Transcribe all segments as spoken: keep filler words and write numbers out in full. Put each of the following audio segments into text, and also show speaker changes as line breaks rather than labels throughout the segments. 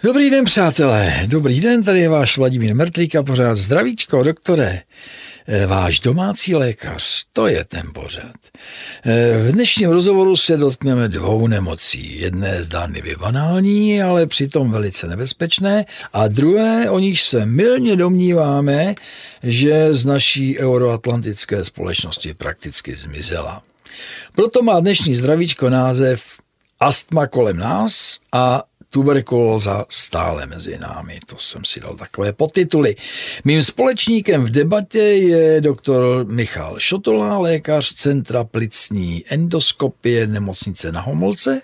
Dobrý den, přátelé. Dobrý den, tady je váš Vladimír Mertlík a pořád zdravíčko, doktore. Váš domácí lékař, to je ten pořad. V dnešním rozhovoru se dotkneme dvou nemocí. Jedné zdánlivě banální, ale přitom velice nebezpečné, a druhé, o níž se mylně domníváme, že z naší euroatlantické společnosti prakticky zmizela. Proto má dnešní zdravíčko název Astma kolem nás a tuberkulóza stále mezi námi. To jsem si dal takové podtituly. Mým společníkem v debatě je doktor Michal Šotola, lékař Centra plicní endoskopie nemocnice Na Homolce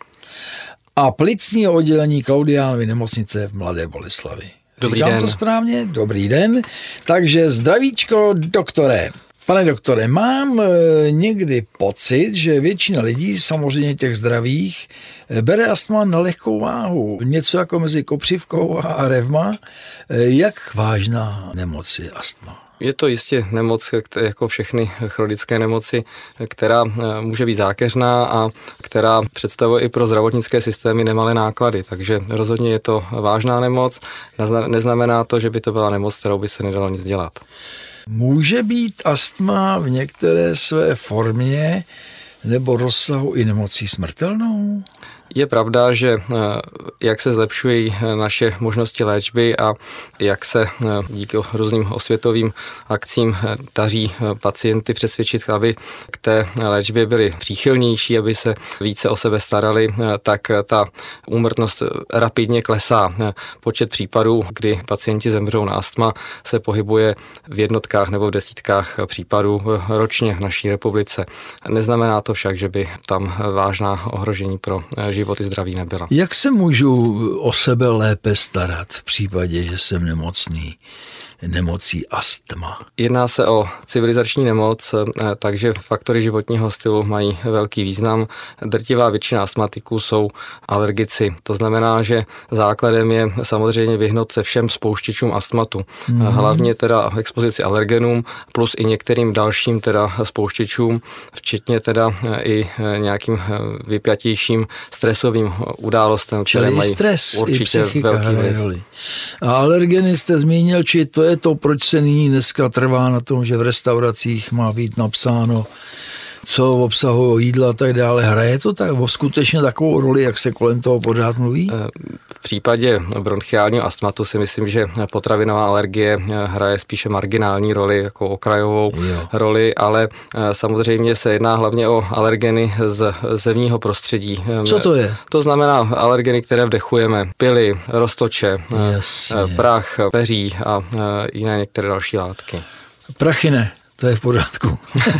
a plicního oddělení Klaudiánovy nemocnice v Mladé Boleslavi.
Dobrý
Říkám
den.
to správně? Dobrý den. Takže zdravíčko, doktore. Pane doktore, mám e, někdy pocit, že většina lidí, samozřejmě těch zdravých, e, bere astma na lehkou váhu. Něco jako mezi kopřivkou a revma. E, jak vážná nemoc je astma?
Je to jistě nemoc, jako všechny chronické nemoci, která může být zákeřná a která představuje i pro zdravotnické systémy nemalé náklady. Takže rozhodně je to vážná nemoc. Neznamená to, že by to byla nemoc, kterou by se nedalo nic dělat.
Může být astma v některé své formě nebo rozsahu i nemocí smrtelnou?
Je pravda, že jak se zlepšují naše možnosti léčby a jak se díky různým osvětovým akcím daří pacienty přesvědčit, aby k té léčbě byli příchylnější, aby se více o sebe starali, tak ta úmrtnost rapidně klesá. Počet případů, kdy pacienti zemřou na astma, se pohybuje v jednotkách nebo v desítkách případů ročně v naší republice. Neznamená to však, že by tam vážná ohrožení pro život i zdraví nebyla.
Jak se můžu o sebe lépe starat v případě, že jsem nemocný nemocí astma?
Jedná se o civilizační nemoc, takže faktory životního stylu mají velký význam. Drtivá většina astmatiků jsou alergici. To znamená, že základem je samozřejmě vyhnout se všem spouštěčům astmatu. Mm. Hlavně teda expozici alergenům plus i některým dalším teda spouštěčům, včetně teda i nějakým vypjatějším stresovým událostem,
čili
které mají
stres,
určitě velký vliv.
A alergeny jste zmínil, či to je to, proč se nyní dneska trvá na tom, že v restauracích má být napsáno, co obsahují jídla a tak dále. Hraje to tak skutečně takovou roli, jak se kolem toho pořád mluví?
V případě bronchiálního astmatu si myslím, že potravinová alergie hraje spíše marginální roli, jako okrajovou jo. roli, ale samozřejmě se jedná hlavně o alergeny z zemního prostředí.
Co to je?
To znamená alergeny, které vdechujeme. Pily, roztoče, Jasně. prach, peří a jiné některé další látky.
Prachy ne. To je v pořádku.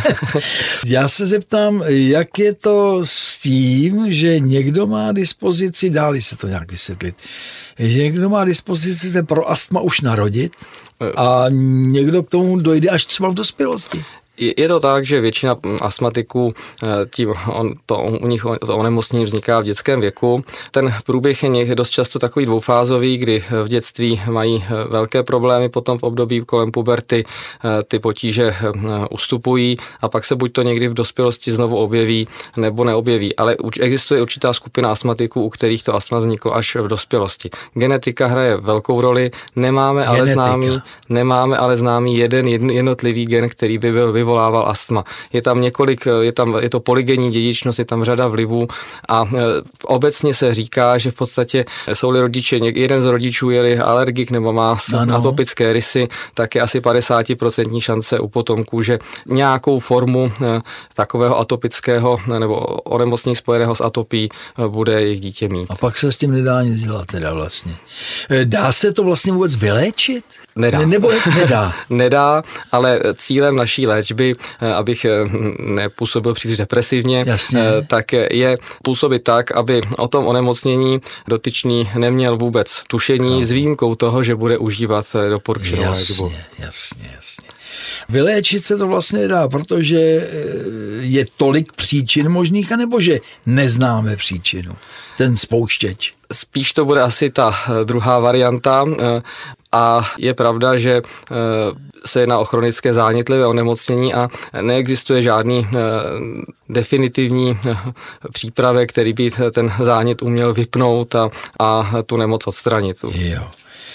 Já se zeptám, jak je to s tím, že někdo má dispozici, dá-li se to nějak vysvětlit, že někdo má dispozici se pro astma už narodit a někdo k tomu dojde až třeba v dospělosti.
Je to tak, že většina astmatiků, tím on, to, u nich to onemocnění vzniká v dětském věku. Ten průběh je dost často takový dvoufázový, kdy v dětství mají velké problémy, potom v období kolem puberty ty potíže ustupují a pak se buď to někdy v dospělosti znovu objeví, nebo neobjeví. Ale existuje určitá skupina astmatiků, u kterých to astma vzniklo až v dospělosti. Genetika hraje velkou roli, nemáme ale známý, nemáme ale známý jeden jednotlivý gen, který by byl vyvolával astma. Je tam několik, je tam, je to polygenní dědičnost, je tam řada vlivů a e, obecně se říká, že v podstatě jsou-li rodiče, jeden z rodičů je alergik nebo má ano. atopické rysy, tak je asi padesát procent šance u potomků, že nějakou formu e, takového atopického nebo onemocnění spojeného s atopí e, bude jejich dítě mít.
A pak se s tím nedá nic dělat teda vlastně. Dá se to vlastně vůbec vyléčit?
Nedá.
Ne, nebo nedá?
Nedá, ale cílem naší léčby, abych nepůsobil příliš depresivně, Jasně. tak je působit tak, aby o tom onemocnění dotyčný neměl vůbec tušení, no. s výjimkou toho, že bude užívat doporučenou léčbu.
Jasně, jasně. Vyléčit se to vlastně nedá, protože je tolik příčin možných, anebo že neznáme příčinu, ten spouštěč.
Spíš to bude asi ta druhá varianta. A je pravda, že se jedná o chronické zánětlivé onemocnění a neexistuje žádný definitivní přípravek, který by ten zánět uměl vypnout a, a tu nemoc odstranit.
Jo.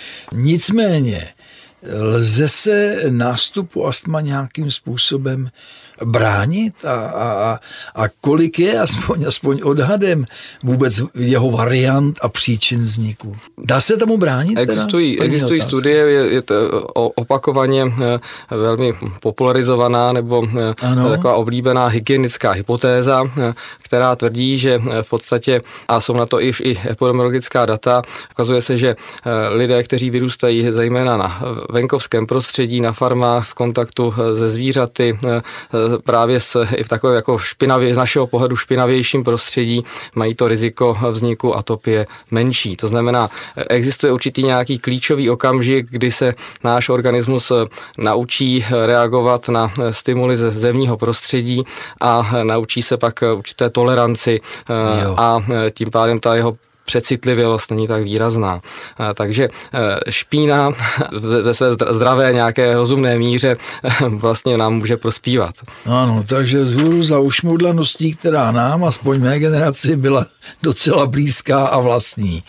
Nicméně lze se nástupu astma nějakým způsobem bránit a, a, a kolik je aspoň, aspoň odhadem vůbec jeho variant a příčin vzniku? Dá se tomu bránit?
Existují, existují studie, je, je to opakovaně velmi popularizovaná nebo ano. taková oblíbená hygienická hypotéza, která tvrdí, že v podstatě, a jsou na to i, i epidemiologická data, ukazuje se, že lidé, kteří vyrůstají zejména na venkovském prostředí, na farmách, v kontaktu se zvířaty, právě s, i v takovém jako špinavě, z našeho pohledu špinavějším prostředí mají to riziko vzniku atopie menší. To znamená, existuje určitý nějaký klíčový okamžik, kdy se náš organismus naučí reagovat na stimuly ze zevního prostředí a naučí se pak určité toleranci jo. a tím pádem ta jeho přecitlivělost není tak výrazná. Takže špína ve své zdravé nějaké rozumné míře vlastně nám může prospívat.
Ano, takže vzhůru za ušmudlaností, která nám, aspoň mé generaci, byla docela blízká a vlastní.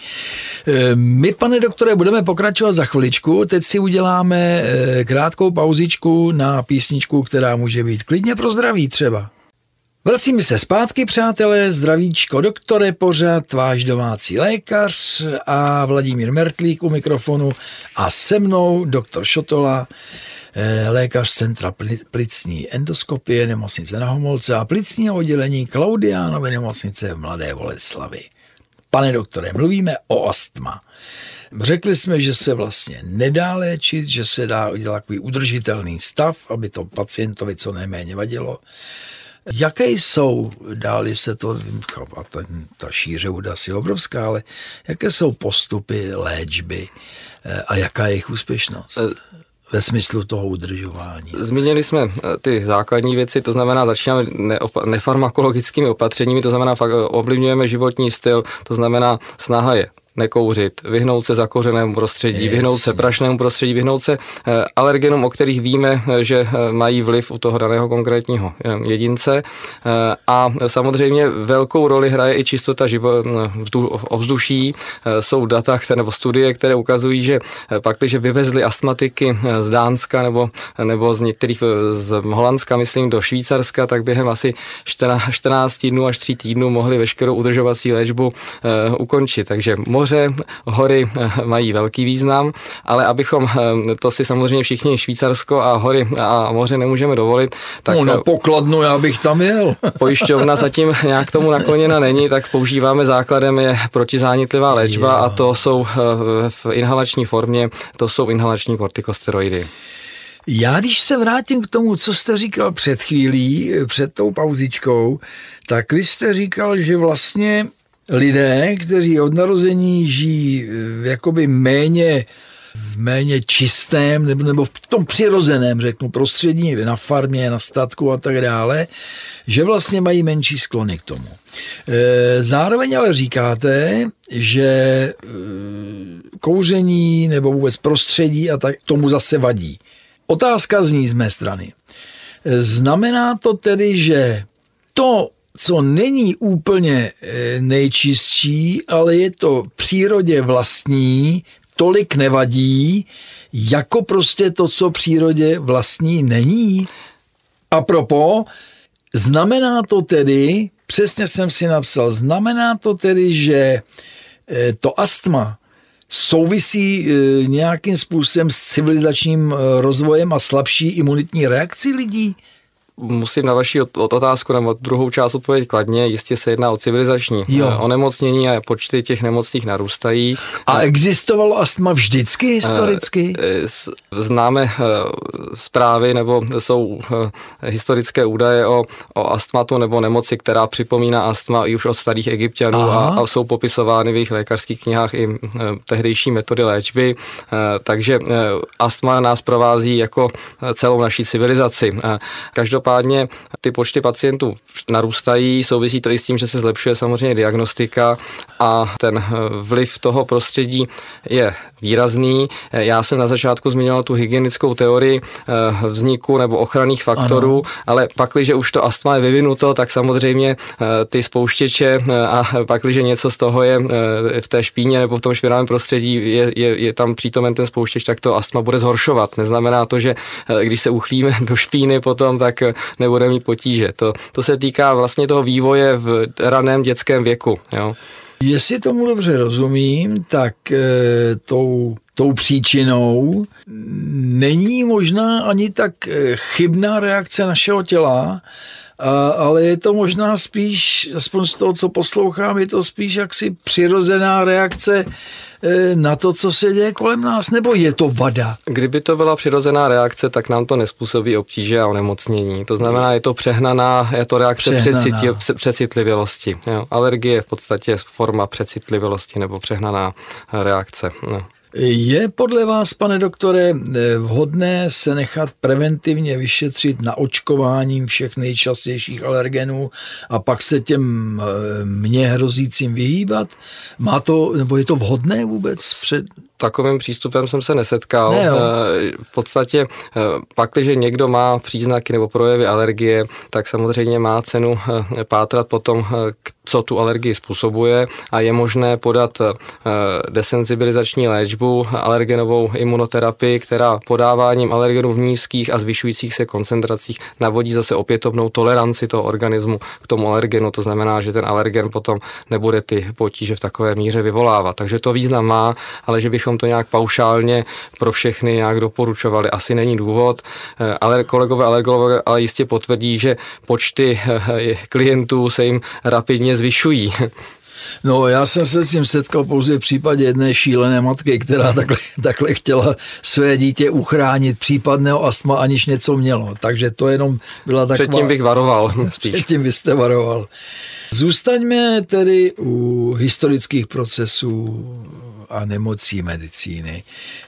My, pane doktore, budeme pokračovat za chviličku. Teď si uděláme krátkou pauzičku na písničku, která může být klidně pro zdraví třeba. Vracíme se zpátky, přátelé, zdravíčko, doktore, pořad, váš domácí lékař a Vladimír Mertlík u mikrofonu a se mnou doktor Šotola, lékař Centra plicní endoskopie nemocnice Na Homolce a plicního oddělení Klaudiánovy nemocnice v Mladé Boleslavi. Pane doktore, mluvíme o astma. Řekli jsme, že se vlastně nedá léčit, že se dá udělat takový udržitelný stav, aby to pacientovi co nejméně vadilo. Jaké jsou, dáli se to, a ta, ta šíře bude asi obrovská, ale jaké jsou postupy léčby a jaká je jejich úspěšnost ve smyslu toho udržování?
Zmínili jsme ty základní věci, to znamená, začínáme neopa- nefarmakologickými opatřeními, to znamená, fakt ovlivňujeme životní styl, to znamená, snaha je nekouřit, vyhnout se zakouřenému prostředí, yes. vyhnout se prašnému prostředí, vyhnout se alergenům, o kterých víme, že mají vliv u toho daného konkrétního jedince. A samozřejmě velkou roli hraje i čistota ovzduší. Jsou data nebo studie, které ukazují, že pak, když vyvezli astmatiky z Dánska nebo, nebo z některých z Holandska, myslím, do Švýcarska, tak během asi čtrnáct dnů až tří týdnů mohli veškerou udržovací léčbu ukončit. Takže moře, hory mají velký význam, ale abychom, to si samozřejmě všichni Švýcarsko a hory a moře nemůžeme dovolit, tak...
No na pokladnu, já bych tam jel.
Pojišťovna zatím nějak tomu nakloněna není, tak používáme základem je protizánětlivá léčba jo. a to jsou v inhalační formě, to jsou inhalační kortikosteroidy.
Já když se vrátím k tomu, co jste říkal před chvílí, před tou pauzičkou, tak vy jste říkal, že vlastně lidé, kteří od narození žijí v jakoby méně, v méně čistém nebo, nebo v tom přirozeném, řeknu, prostředí, někde na farmě, na statku a tak dále, že vlastně mají menší sklony k tomu. Zároveň ale říkáte, že kouření nebo vůbec prostředí a tak tomu zase vadí. Otázka zní z mé strany. Znamená to tedy, že to, co není úplně nejčistší, ale je to přírodě vlastní, tolik nevadí, jako prostě to, co přírodě vlastní není? A propos, znamená to tedy, přesně jsem si napsal, znamená to tedy, že to astma souvisí nějakým způsobem s civilizačním rozvojem a slabší imunitní reakcí lidí?
Musím na vaši otázku nebo druhou část odpovědět kladně. Jistě se jedná o civilizační jo. onemocnění a počty těch nemocných narůstají.
A existovalo astma vždycky historicky?
Známe zprávy nebo jsou historické údaje o, o astmatu nebo nemoci, která připomíná astma i už od starých Egypťanů a, a jsou popisovány v jejich lékařských knihách i tehdejší metody léčby. Takže astma nás provází jako celou naší civilizaci. Každopádně každopádně ty počty pacientů narůstají, souvisí to i s tím, že se zlepšuje samozřejmě diagnostika a ten vliv toho prostředí je výrazný. Já jsem na začátku zmiňoval tu hygienickou teorii vzniku nebo ochranných faktorů, ano. Ale pakliže už to astma je vyvinuto, tak samozřejmě ty spouštěče a pakliže něco z toho je v té špíně nebo v tom špinavém prostředí, je, je, je tam přítomen ten spouštěč, tak to astma bude zhoršovat. Neznamená to, že když se uchlíme do špíny potom, tak nebude mít potíže. To, to se týká vlastně toho vývoje v raném dětském věku. Jo.
Jestli tomu dobře rozumím, tak e, tou, tou příčinou není možná ani tak chybná reakce našeho těla, a, ale je to možná spíš, aspoň z toho, co poslouchám, je to spíš jaksi přirozená reakce na to, co se děje kolem nás, nebo je to vada?
Kdyby to byla přirozená reakce, tak nám to nezpůsobí obtíže a onemocnění. To znamená, je to přehnaná, je to reakce přehnaná. přecitlivělosti. Jo. Alergie je v podstatě forma přecitlivělosti nebo přehnaná reakce. No.
Je podle vás, pane doktore, vhodné se nechat preventivně vyšetřit naočkováním všech nejčastějších alergenů a pak se těm mně hrozícím vyhýbat? Má to, nebo je to vhodné vůbec? Před...
Takovým přístupem jsem se nesetkal.
Ne,
v podstatě pak, když někdo má příznaky nebo projevy alergie, tak samozřejmě má cenu pátrat po tom, co tu alergii způsobuje a je možné podat desenzibilizační léčbu, alergenovou imunoterapii, která podáváním alergenů v nízkých a zvyšujících se koncentracích navodí zase opětovnou toleranci toho organismu k tomu alergenu. To znamená, že ten alergen potom nebude ty potíže v takové míře vyvolávat. Takže to význam má, ale že bychom to nějak paušálně pro všechny nějak doporučovali, asi není důvod. Ale kolegové alergologové ale jistě potvrdí, že počty klientů se jim rapidně zvyšují.
No, já jsem se s tím setkal pouze v případě jedné šílené matky, která takhle, takhle chtěla své dítě uchránit případného astma, aniž něco mělo. Takže to jenom byla taková...
Předtím bych varoval. Spíš.
Předtím byste varoval. Zůstaňme tedy u historických procesů a nemocí medicíny,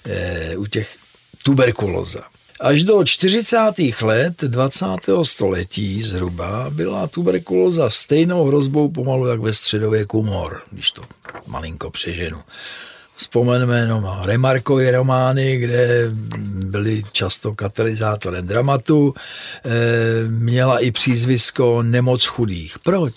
u těch tuberkulóza. Až do čtyřicátých let dvacátého století zhruba byla tuberkulóza stejnou hrozbou pomalu jak ve středověku mor, když to malinko přeženu. Vzpomeneme jenom na Remarkovy romány, kde byly často katalyzátorem dramatu, měla i přízvisko nemoc chudých. Proč?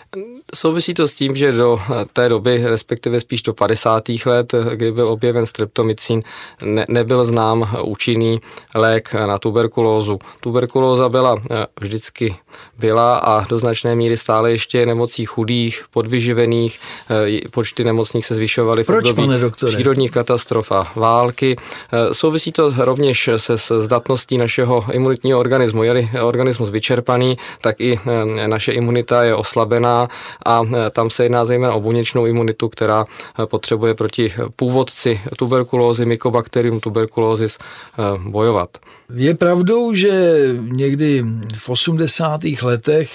Souvisí to s tím, že do té doby, respektive spíš do padesátých let, kdy byl objeven streptomycin, ne, nebyl znám účinný lék na tuberkulózu. Tuberkulóza byla vždycky byla a do značné míry stále ještě nemocí chudých, podvyživených, počty nemocných se zvyšovaly v období přírodních katastrof a války. Souvisí to rovněž se zdatností našeho imunitního organismu. Je-li organismus vyčerpaný, tak i naše imunita je oslabená a tam se jedná zejména o buněčnou imunitu, která potřebuje proti původci tuberkulózy, Mycobacterium tuberculosis bojovat.
Je pravdou, že někdy v osmdesátých letech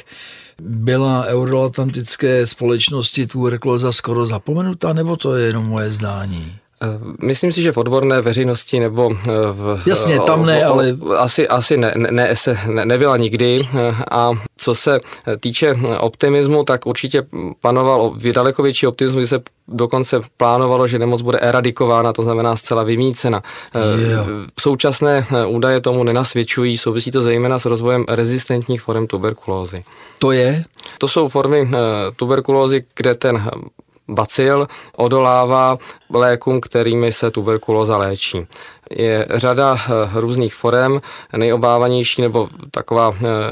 byla euroatlantické společnosti tuberkulóza skoro zapomenuta, nebo to je jenom moje zdání?
Myslím si, že v odborné veřejnosti nebo v...
Jasně, tam ne,
o, o,
ale...
Asi, asi ne, ne, se, ne, nebyla nikdy a co se týče optimismu, tak určitě panoval daleko větší optimismus, kdy se dokonce plánovalo, že nemoc bude eradikována, to znamená zcela vymýcena. Yeah. Současné údaje tomu nenasvědčují, souvisí to zejména s rozvojem rezistentních forem tuberkulózy.
To je?
To jsou formy tuberkulózy, kde ten bacil odolává lékům, kterými se tuberkulóza léčí. Je řada různých forem, nejobávanější nebo taková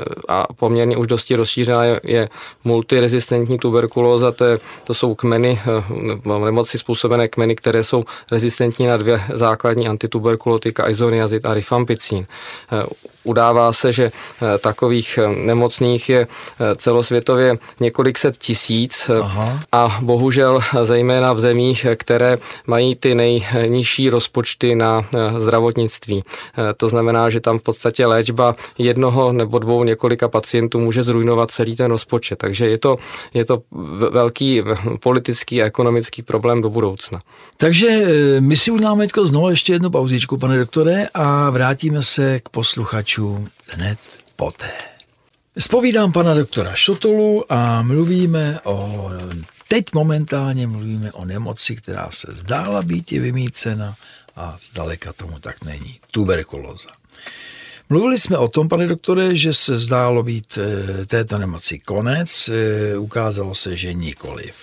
a poměrně už dosti rozšířená je, je multirezistentní tuberkulóza, to, je, to jsou kmeny, nemoci způsobené kmeny, které jsou rezistentní na dvě základní antituberkulotika, izoniazid a rifampicin. Udává se, že takových nemocných je celosvětově několik set tisíc. Aha. A bohužel zejména v zemích, které mají ty nejnižší rozpočty na zdravotnictví. To znamená, že tam v podstatě léčba jednoho nebo dvou několika pacientů může zrujnovat celý ten rozpočet. Takže je to, je to velký politický a ekonomický problém do budoucna.
Takže my si uděláme teďko znovu ještě jednu pauzičku, pane doktore, a vrátíme se k posluchačům hned poté. Zpovídám pana doktora Šotolu a mluvíme o, teď momentálně mluvíme o nemoci, která se zdála být vymýcena a zdaleka tomu tak není. Tuberkulóza. Mluvili jsme o tom, pane doktore, že se zdálo být této nemoci konec, ukázalo se, že nikoliv.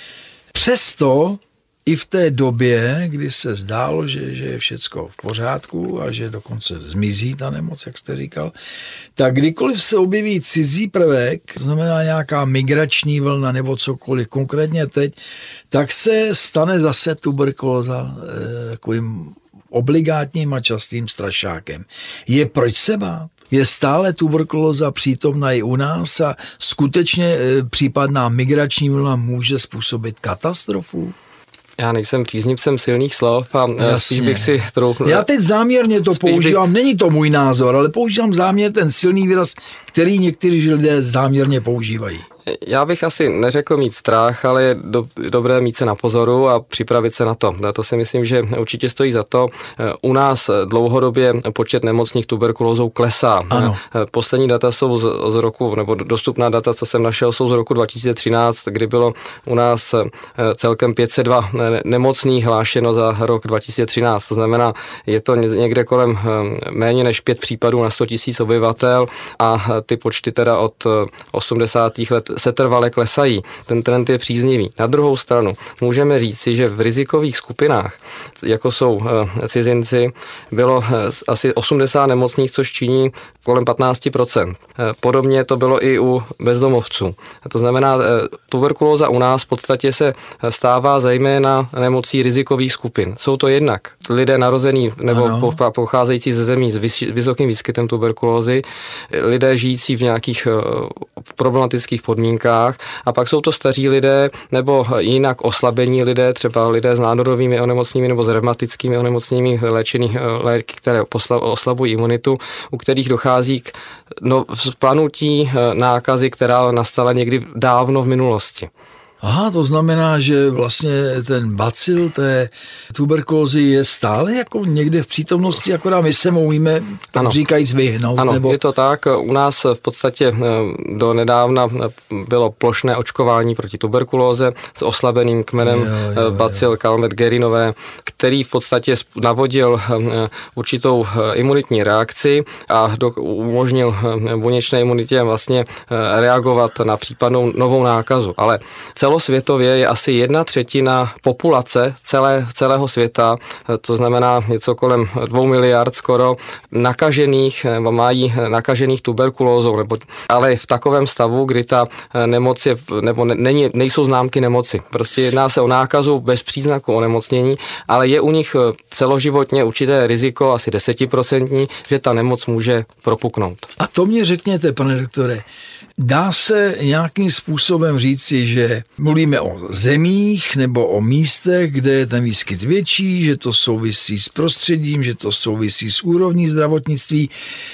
Přesto i v té době, kdy se zdálo, že, že je všecko v pořádku a že dokonce zmizí ta nemoc, jak jste říkal, tak kdykoliv se objeví cizí prvek, to znamená nějaká migrační vlna nebo cokoliv, konkrétně teď, tak se stane zase tuberkulóza eh, takovým obligátním a častým strašákem. Je proč se bát? Je stále tuberkulóza přítomná i u nás a skutečně eh, případná migrační vlna může způsobit katastrofu?
Já nejsem příznivcem silných slov a Jasně. spíš bych si trochu...
Já teď záměrně to používám, bych... není to můj názor, ale používám záměrně ten silný výraz, který někteří lidé záměrně používají.
Já bych asi neřekl mít strach, ale je do, dobré mít se na pozoru a připravit se na to. A to si myslím, že určitě stojí za to. U nás dlouhodobě počet nemocných tuberkulózou klesá.
Ano.
Poslední data jsou z, z roku, nebo dostupná data, co jsem našel, jsou z roku dva tisíce třináct, kdy bylo u nás celkem pět set dva nemocných hlášeno za rok dva tisíce třináct. To znamená, je to někde kolem méně než pět případů na sto tisíc obyvatel a ty počty teda od osmdesátých let se trvale klesají. Ten trend je příznivý. Na druhou stranu můžeme říci, že v rizikových skupinách, jako jsou cizinci, bylo asi osmdesát nemocných, což činí kolem patnáct procent. Podobně to bylo i u bezdomovců. To znamená, tuberkulóza u nás v podstatě se stává zejména nemocí rizikových skupin. Jsou to jednak lidé narození nebo ano. pocházející ze zemí s vysokým výskytem tuberkulózy, lidé žijící v nějakých problematických podmínkách a pak jsou to staří lidé nebo jinak oslabení lidé, třeba lidé s nádorovými onemocněními nebo s revmatickými onemocněními léčených léky, které oslabují imunitu, u kterých dochází k no, vzplanutí nákazy, která nastala někdy dávno v minulosti.
Aha, to znamená, že vlastně ten bacil té tuberkulózy je stále jako někde v přítomnosti, akorát my se umíme, tak říkajíc, vyhnout.
Ano,
nebo...
je to tak. U nás v podstatě do nedávna bylo plošné očkování proti tuberkulóze s oslabeným kmenem jo, jo, jo. bacil Calmette-Guerinové, který v podstatě navodil určitou imunitní reakci a do, umožnil buněčné imunitě vlastně reagovat na případnou novou nákazu. Ale celosvětově je asi jedna třetina populace celé, celého světa, to znamená něco kolem dvou miliard skoro, nakažených, nebo mají nakažených tuberkulózou, nebo, ale v takovém stavu, kdy ta nemoc je, nebo ne, není, nejsou známky nemoci. Prostě jedná se o nákazu bez příznaku onemocnění, ale je u nich celoživotně určité riziko, asi desetiprocentní, že ta nemoc může propuknout.
A to mě řekněte, pane doktore, dá se nějakým způsobem říci, že mluvíme o zemích nebo o místech, kde je ten výskyt větší, že to souvisí s prostředím, že to souvisí s úrovní zdravotnictví.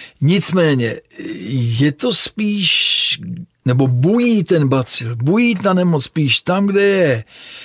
Nicméně je to spíš, nebo bují ten bacil, bují ta nemoc spíš tam, kde je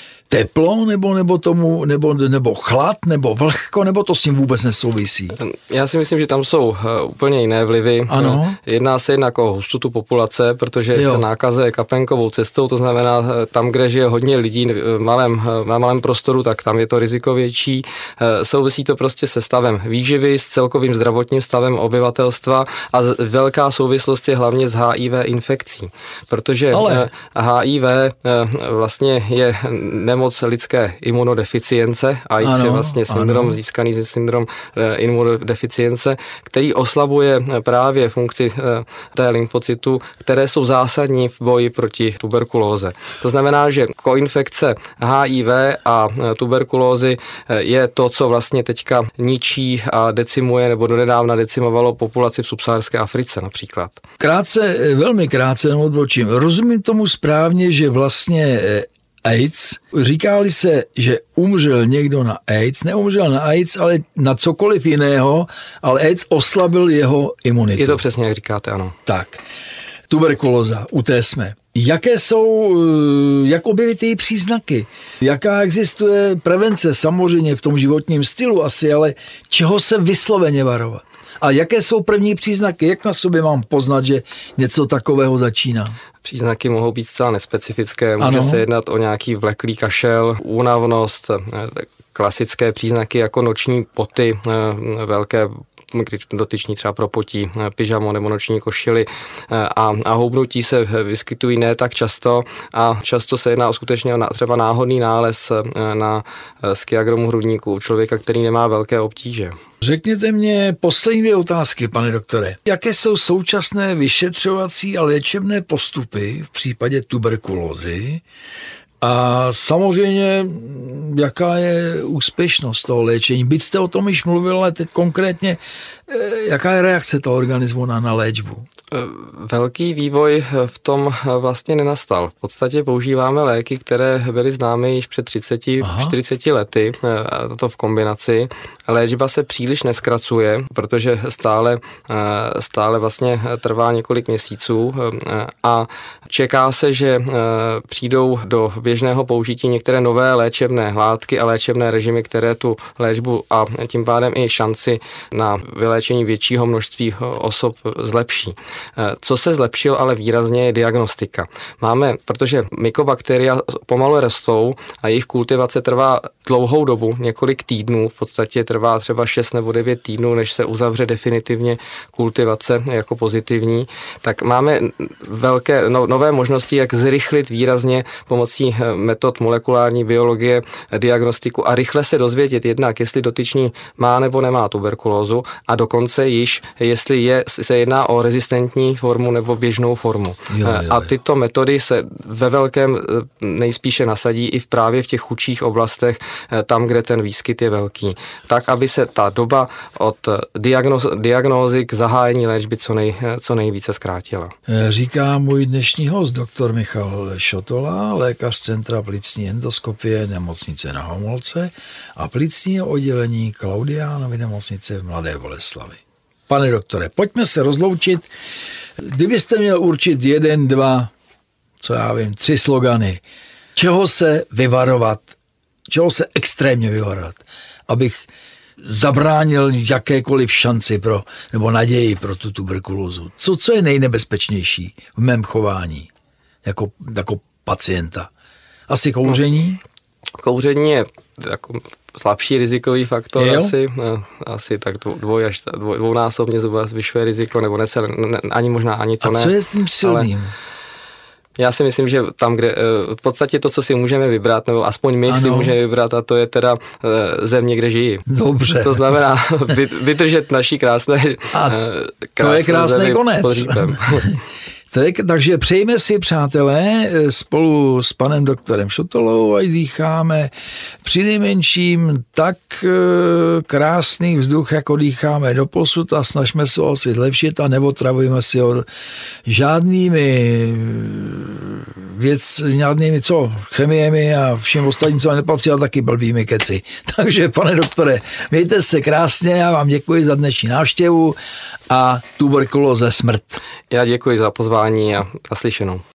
teplo, nebo, nebo, tomu, nebo, nebo chlad, nebo vlhko, nebo to s tím vůbec nesouvisí?
Já si myslím, že tam jsou uh, úplně jiné vlivy.
Ano.
Jedná se jednak o hustotu populace, protože jo. nákaza je kapenkovou cestou, to znamená tam, kde žije hodně lidí v malém, na malém prostoru, tak tam je to riziko větší. Uh, souvisí to prostě se stavem výživy, s celkovým zdravotním stavem obyvatelstva a velká souvislost je hlavně s H I V infekcí, protože Ale... H I V uh, vlastně je nemoc moc lidské imunodeficience. AIDS ano, je vlastně syndrom ano. získaný ze syndrom imunodeficience, který oslabuje právě funkci té lymfocytu, které jsou zásadní v boji proti tuberkulóze. To znamená, že koinfekce H I V a tuberkulózy je to, co vlastně teďka ničí a decimuje nebo donedávna decimovalo populaci v subsaharské Africe například.
Krátce, velmi krátce odbočím. Rozumím tomu správně, že vlastně AIDS, říkali se, že umřel někdo na AIDS, neumřel na AIDS, ale na cokoliv jiného, ale AIDS oslabil jeho imunitu.
Je to přesně, jak říkáte, ano.
Tak, tuberkulóza, u té jsme. Jaké jsou, jak objevit její příznaky? Jaká existuje prevence? Samozřejmě v tom životním stylu asi, ale čeho se vysloveně varovat? A jaké jsou první příznaky? Jak na sobě mám poznat, že něco takového začíná?
Příznaky mohou být zcela nespecifické. Může
ano.
se jednat o nějaký vleklý kašel, únavnost, klasické příznaky jako noční poty, velké, když dotyční třeba propotí pyžamo nebo noční košili a, a houbnutí se vyskytují ne tak často a často se jedná o skutečně o třeba náhodný nález na skiagromu hrudníku člověka, který nemá velké obtíže.
Řekněte mě poslední dvě otázky, pane doktore. Jaké jsou současné vyšetřovací a léčebné postupy v případě tuberkulózy? A samozřejmě, jaká je úspěšnost toho léčení? Byť jste o tom již mluvil, ale teď konkrétně, jaká je reakce toho organismu na, na léčbu?
Velký vývoj v tom vlastně nenastal. V podstatě používáme léky, které byly známy již před třiceti čtyřiceti lety, a to v kombinaci. Léčba se příliš neskracuje, protože stále, stále vlastně trvá několik měsíců a čeká se, že přijdou do běžného použití některé nové léčebné látky a léčebné režimy, které tu léčbu a tím pádem i šanci na vyléčení většího množství osob zlepší. Co se zlepšil ale výrazně je diagnostika. Máme, protože mykobakteria pomalu rostou a jejich kultivace trvá dlouhou dobu, několik týdnů, v podstatě trvá třeba šest nebo devět týdnů, než se uzavře definitivně kultivace jako pozitivní, tak máme velké no, nové možnosti, jak zrychlit výrazně pomocí metod molekulární biologie diagnostiku a rychle se dozvědět jednak, jestli dotyčný má nebo nemá tuberkulózu a dokonce již, jestli je, se jedná o rezistentní formu nebo běžnou formu. Jo, jo, jo. A tyto metody se ve velkém nejspíše nasadí i v právě v těch chudších oblastech, tam, kde ten výskyt je velký. Tak, aby se ta doba od diagnóz, diagnózy k zahájení léčby co, nej, co nejvíce zkrátila.
Říká můj dnešní host, doktor Michal Šotola, lékař Centra plicní endoskopie nemocnice na Homolce a plicního oddělení Klaudiánovy nemocnice v Mladé Boleslavi. Pane doktore, pojďme se rozloučit. Kdybyste měl určit jeden, dva, co já vím, tři slogany, čeho se vyvarovat, čeho se extrémně vyvarovat, abych zabránil jakékoliv šanci pro, nebo naději pro tu tuberkulózu. Co, co je nejnebezpečnější v mém chování jako, jako pacienta? Asi kouření?
Kouření je jako slabší rizikový faktor,
jo?
asi, asi tak dvoj až dvoj, dvounásobně zvyšuje riziko, nebo necelé, ne, ani možná ani to
A
ne.
A co je s tím silným?
Ale já si myslím, že tam, kde v podstatě to, co si můžeme vybrat, nebo aspoň my ano. si můžeme vybrat, a to je teda země, kde žijí.
Dobře.
To znamená vydržet naší krásné,
a
krásné
to je krásný konec. To je, takže přejme si, přátelé, spolu s panem doktorem Šotolou, ať dýcháme přinejmenším tak krásný vzduch, jako dýcháme doposud a snažme se ho si zlepšit a neotravujeme si ho žádnými věc, žádnými co, chemiemi a všem ostatním, co nepatří, ale taky blbými keci. Takže, pane doktore, mějte se krásně, já vám děkuji za dnešní návštěvu a tuberkulóze smrt.
Já děkuji za pozvání a naslyšenou.